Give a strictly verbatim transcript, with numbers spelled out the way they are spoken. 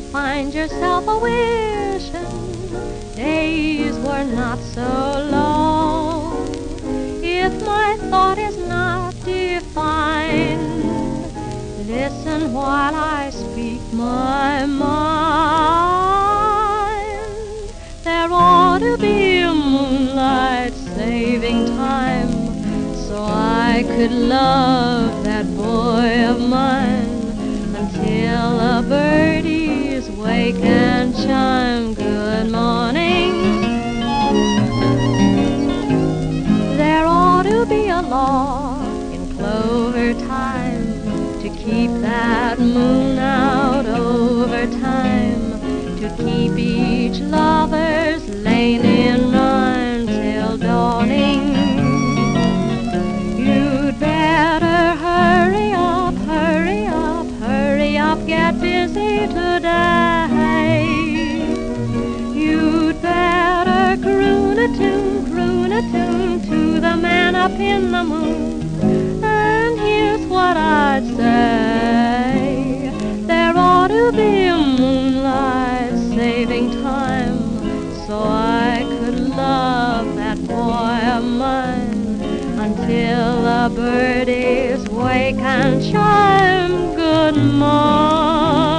find yourself a wishing days were not so long. If my thought is not defined, listen while I speak my mind. There ought to be a moonlight saving time, so I could love that boy of mine until the birdies wake and chime good morning. There ought to be a law in clover time to keep that moon out over time, to keep each lover's lane in rhyme till dawning. You'd better hurry up, hurry up, hurry up, get busy today. You'd better croon a tune, croon a tune to the man up in the moon. And here's what I'd say: there ought to be a moonlight saving time, so I could love that boy of mine until the birdies wake and chime good morning.